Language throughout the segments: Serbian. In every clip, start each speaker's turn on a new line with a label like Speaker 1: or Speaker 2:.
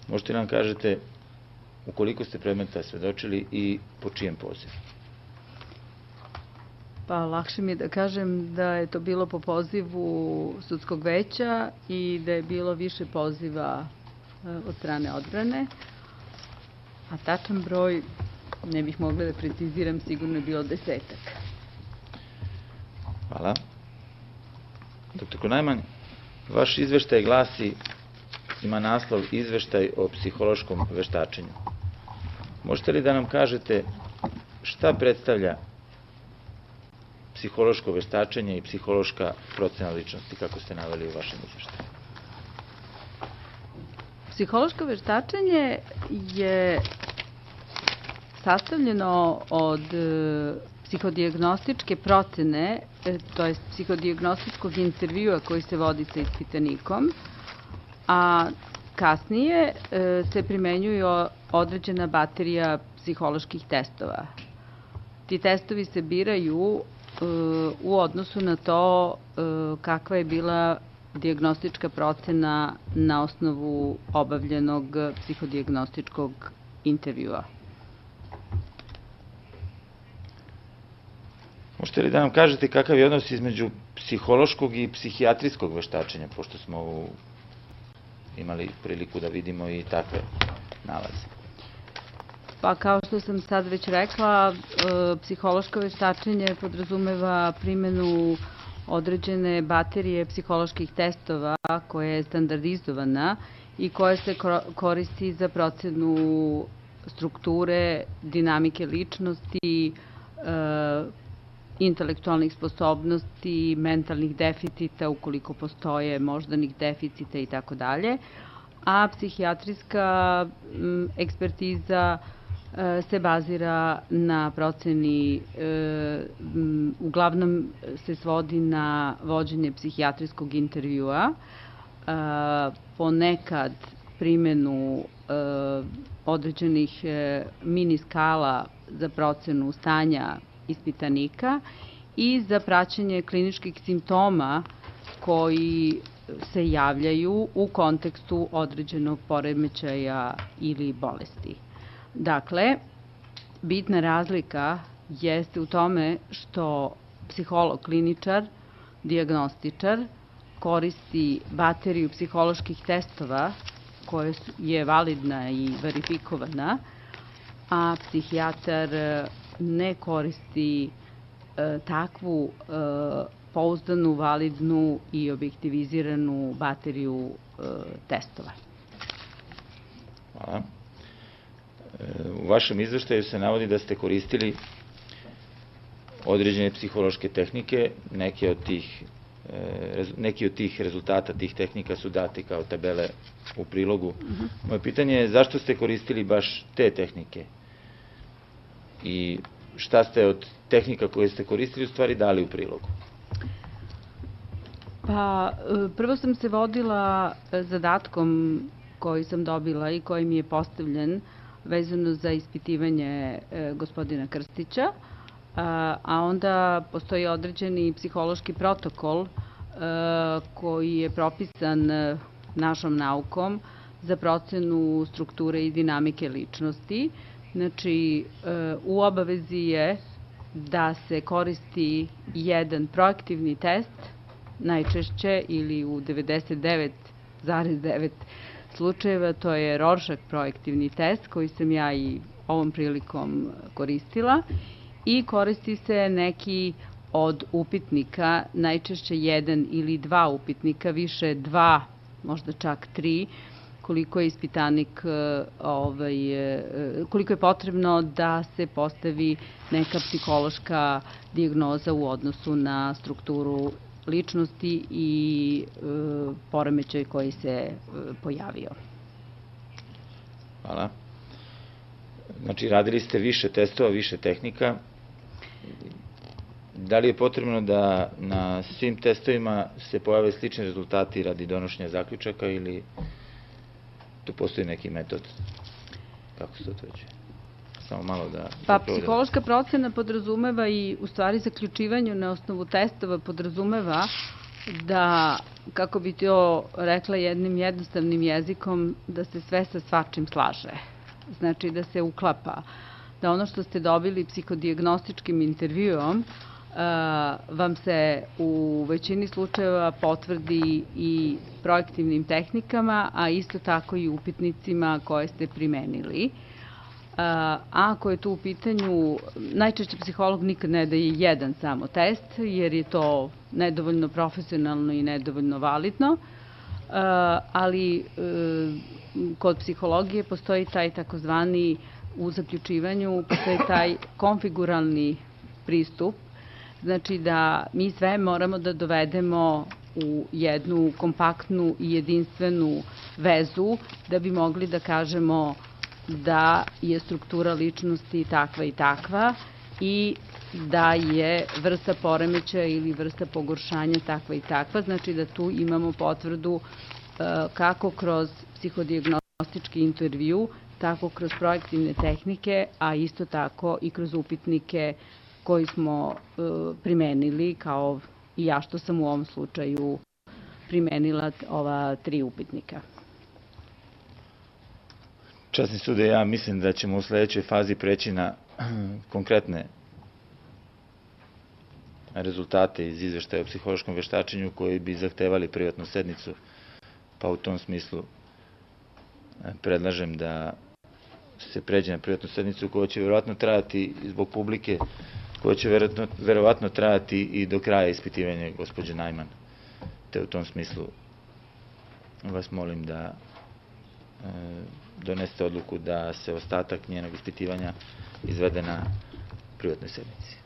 Speaker 1: Možete li nam kažete u koliko ste predmeta svedočili i po čijem pozivu?
Speaker 2: Pa lakše mi je da kažem da je to bilo po pozivu sudskog veća i da je bilo više poziva od strane odbrane, a tačan broj ne bih mogla da preciziram, sigurno je bilo 10-ak.
Speaker 1: Hvala. Doktor Konajman, vaš izveštaj glasi, ima naslov Izveštaj o psihološkom veštačenju. Možete li da nam kažete šta predstavlja psihološko veštačenje i psihološka procena ličnosti, kako ste naveli u vašem izveštaju?
Speaker 2: Psihološko veštačenje je sastavljeno od psihodijagnostičke procene, to je psihodijagnostičkog intervjua koji se vodi sa ispitanikom, a kasnije se primenjuju određena baterija psiholoških testova. Ti testovi se biraju u odnosu na to kakva je bila dijagnostička procena na osnovu obavljenog psihodijagnostičkog intervjua.
Speaker 1: Možete li da nam kažete kakav je odnos između psihološkog i psihijatrijskog veštačenja, pošto smo imali priliku da vidimo i takve nalaze?
Speaker 2: Pa kao što sam sad već rekla, psihološko veštačenje podrazumeva primenu određene baterije psiholoških testova koja je standardizovana i koja se koristi za procenu strukture, dinamike ličnosti, intelektualnih sposobnosti, mentalnih deficita, ukoliko postoje moždanih deficita itd. A psihijatrijska ekspertiza se bazira na proceni, uglavnom se svodi na vođenje psihijatrijskog intervjua, ponekad primenu određenih mini skala za procenu stanja ispitanika i za praćenje kliničkih simptoma koji se javljaju u kontekstu određenog poremećaja ili bolesti. Dakle, bitna razlika jeste u tome što psiholog, kliničar, dijagnostičar koristi bateriju psiholoških testova koja je validna i verifikovana, a psihijatar ne koristi takvu pouzdanu, validnu i objektiviziranu bateriju testova.
Speaker 1: Hvala. U vašem izveštaju se navodi da ste koristili određene psihološke tehnike. Neki od tih rezultata, tih tehnika su dati kao tabele u prilogu. Moje pitanje je zašto ste koristili baš te tehnike? I šta ste od tehnika koje ste koristili u stvari dali u prilogu?
Speaker 2: Pa, prvo sam se vodila zadatkom koji sam dobila i koji mi je postavljen vezano za ispitivanje gospodina Krstića, a onda postoji određeni psihološki protokol koji je propisan našom naukom za procenu strukture i dinamike ličnosti. Znači, u obavezi je da se koristi jedan proaktivni test, najčešće ili u 99,9 slučajeva, to je Rorschach proaktivni test koji sam ja i ovom prilikom koristila, i koristi se neki od upitnika, najčešće jedan ili dva upitnika, više dva, možda čak tri, koliko je ispitanik, koliko je potrebno da se postavi neka psihološka dijagnoza u odnosu na strukturu ličnosti i poremećaj koji se pojavio.
Speaker 1: Hvala. Znači, radili ste više testova, više tehnika. Da li je potrebno da na svim testovima se pojave slični rezultati radi donošenja zaključaka ili tu postoji neki metod? Kako se to utvrđuje? Samo malo da...
Speaker 2: Pa, psihološka procena podrazumeva i u stvari zaključivanje na osnovu testova podrazumeva da kako bi to rekla jednim jednostavnim jezikom, da se sve sa svačim slaže. Znači da se uklapa. Da ono što ste dobili psihodijagnostičkim intervjuom vam se u većini slučajeva potvrdi i projektivnim tehnikama, a isto tako i upitnicima koje ste primenili. A ako je tu u pitanju, najčešće psiholog nikad ne daje jedan samo test, jer je to nedovoljno profesionalno i nedovoljno validno, ali kod psihologije postoji taj takozvani, u zaključivanju, postoji taj konfiguralni pristup, znači da mi sve moramo da dovedemo u jednu kompaktnu i jedinstvenu vezu da bi mogli da kažemo da je struktura ličnosti takva i takva i da je vrsta poremećaja ili vrsta pogoršanja takva i takva. Znači da tu imamo potvrdu kako kroz psihodijagnostički intervju, tako kroz projektivne tehnike, a isto tako i kroz upitnike koji smo primenili, kao i ja što sam u ovom slučaju primenila ova 3 upitnika.
Speaker 1: Časni sude, ja mislim da ćemo u sledećoj fazi preći na konkretne rezultate iz izveštaja o psihološkom veštačenju koji bi zahtevali privatnu sednicu, pa u tom smislu predlažem da se pređe na privatnu sednicu koja će verovatno trajati zbog publike, koja će verovatno trajati i do kraja ispitivanja gospođe Najman. Te u tom smislu vas molim da donesete odluku da se ostatak njenog ispitivanja izvede na privatnoj sednici.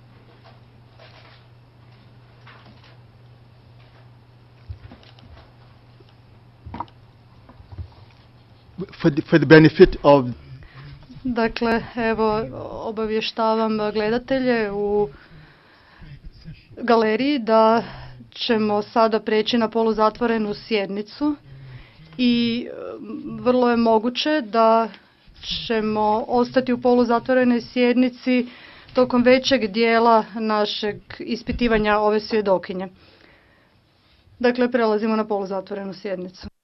Speaker 3: For the benefit of...
Speaker 4: Dakle, evo, obavještavam gledatelje u galeriji da ćemo sada preći na poluzatvorenu sjednicu i vrlo je moguće da ćemo ostati u poluzatvorenoj sjednici tokom većeg dijela našeg ispitivanja ove svjedokinje. Dakle, prelazimo na poluzatvorenu sjednicu.